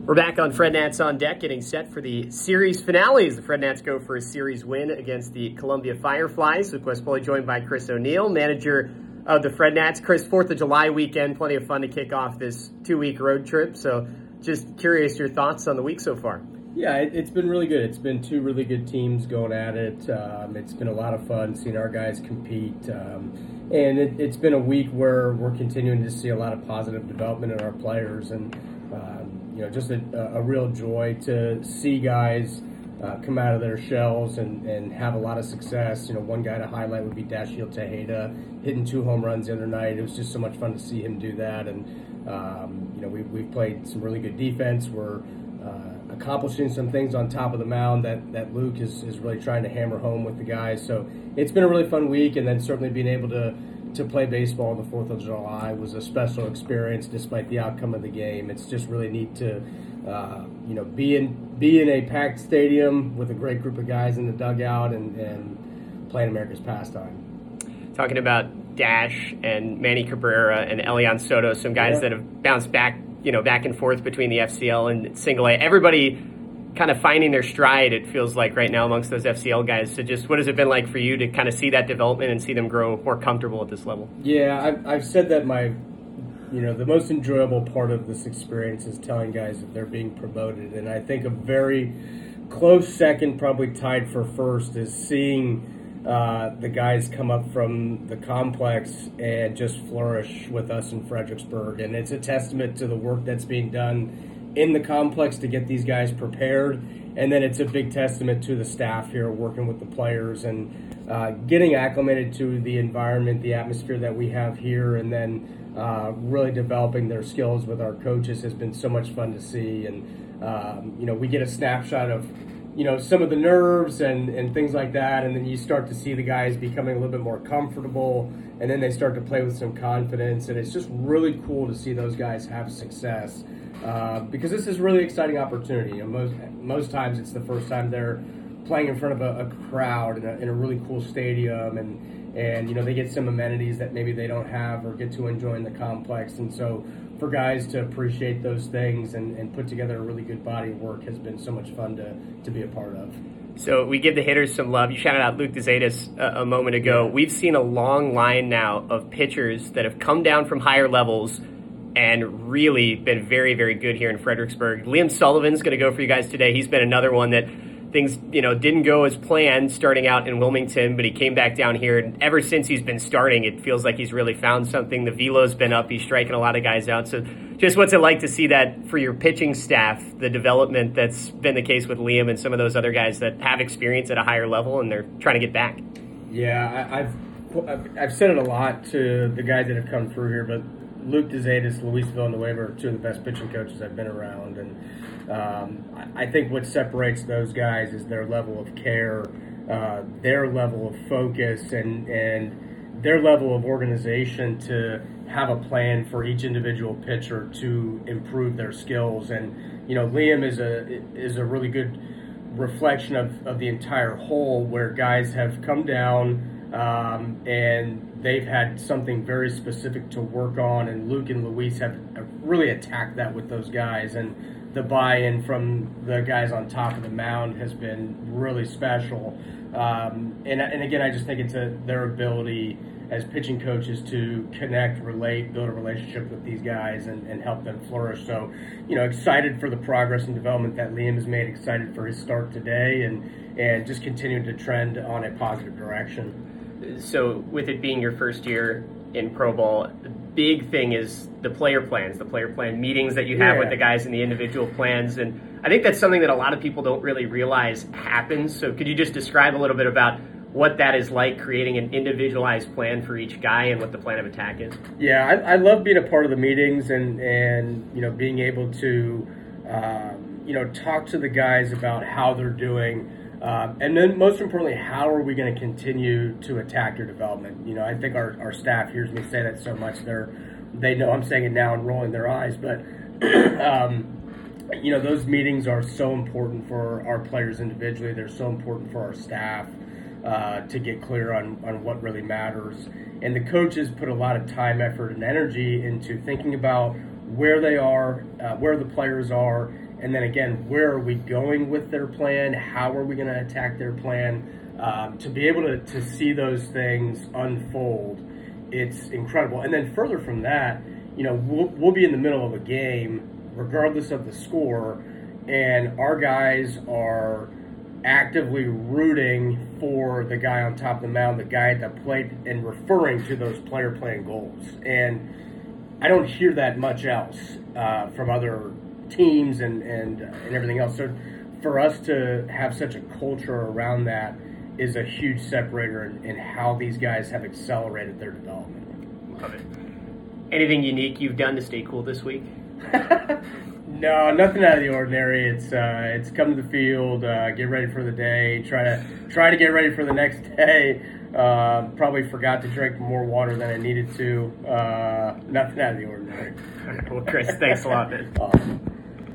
We're back on Fred Nats on Deck, getting set for the series finales. The Fred Nats go for a series win against the Columbia Fireflies. Luke Westpoli joined by Chris O'Neill, manager of the Fred Nats. Chris, 4th of July weekend, plenty of fun to kick off this 2-week road trip. So just curious your thoughts on the week so far. Yeah, it's been really good. It's been two really good teams going at it. It's been a lot of fun seeing our guys compete. And it's been a week where we're continuing to see a lot of positive development in our players. And just a real joy to see guys come out of their shells and have a lot of success. One guy to highlight would be Dashiell Tejeda, hitting 2 home runs the other night. It was just so much fun to see him do that. And, we've played some really good defense. We're accomplishing some things on top of the mound that Luke is really trying to hammer home with the guys. So it's been a really fun week, and then certainly being able to play baseball on the 4th of July was a special experience despite the outcome of the game. It's just really neat to be in a packed stadium with a great group of guys in the dugout and playing America's pastime. Talking about Dash and Manny Cabrera and Elian Soto, some guys that have bounced back back and forth between the FCL and single A. Everybody kind of finding their stride, it feels like, right now amongst those FCL guys. So just what has it been like for you to kind of see that development and see them grow more comfortable at this level? Yeah, I've said that the most enjoyable part of this experience is telling guys that they're being promoted. And I think a very close second, probably tied for first, is seeing the guys come up from the complex and just flourish with us in Fredericksburg. And it's a testament to the work that's being done in the complex to get these guys prepared. And then it's a big testament to the staff here working with the players and getting acclimated to the environment, the atmosphere that we have here, and then really developing their skills with our coaches has been so much fun to see. And, we get a snapshot of some of the nerves and things like that, and then you start to see the guys becoming a little bit more comfortable, and then they start to play with some confidence, and it's just really cool to see those guys have success because this is a really exciting opportunity. Most times it's the first time they're playing in front of a crowd in a really cool stadium, and they get some amenities that maybe they don't have or get to enjoy in the complex. And so for guys to appreciate those things and put together a really good body of work has been so much fun to be a part of. So we give the hitters some love. You shouted out Luke DeZatis a moment ago. We've seen a long line now of pitchers that have come down from higher levels and really been very, very good here in Fredericksburg. Liam Sullivan's going to go for you guys today. He's been another one that things, didn't go as planned starting out in Wilmington, but he came back down here. And ever since he's been starting, it feels like he's really found something. The velo's been up. He's striking a lot of guys out. So just what's it like to see that for your pitching staff, the development that's been the case with Liam and some of those other guys that have experience at a higher level and they're trying to get back? Yeah, I've said it a lot to the guys that have come through here, but Luke DeZatis, Luis Villanueva are two of the best pitching coaches I've been around. And I think what separates those guys is their level of care, their level of focus, and their level of organization to have a plan for each individual pitcher to improve their skills. And, Liam is a really good reflection of the entire whole, where guys have come down and they've had something very specific to work on, and Luke and Luis have really attacked that with those guys, and the buy-in from the guys on top of the mound has been really special. And again, I just think it's their ability as pitching coaches to connect, relate, build a relationship with these guys and help them flourish. So, excited for the progress and development that Liam has made, excited for his start today, and just continuing to trend on a positive direction. So with it being your first year in Pro Ball, the big thing is the player plan meetings that you have with the guys in the individual plans. And I think that's something that a lot of people don't really realize happens. So could you just describe a little bit about what that is like, creating an individualized plan for each guy and what the plan of attack is? Yeah, I love being a part of the meetings and being able to, talk to the guys about how they're doing. And then most importantly, how are we going to continue to attack your development? I think our staff hears me say that so much. They know I'm saying it now and rolling their eyes. But, those meetings are so important for our players individually. They're so important for our staff to get clear on what really matters. And the coaches put a lot of time, effort, and energy into thinking about where they are, where the players are, And then again, where are we going with their plan? How are we going to attack their plan? To be able to see those things unfold, it's incredible. And then further from that, we'll be in the middle of a game, regardless of the score, and our guys are actively rooting for the guy on top of the mound, the guy at the plate, and referring to those player plan goals. And I don't hear that much else from other teams and everything else. So for us to have such a culture around that is a huge separator in how these guys have accelerated their development. Love it. Anything unique you've done to stay cool this week? No, nothing out of the ordinary. It's come to the field, get ready for the day, try to get ready for the next day. Probably forgot to drink more water than I needed to. Nothing out of the ordinary. Well, Chris, thanks a lot, man. Awesome.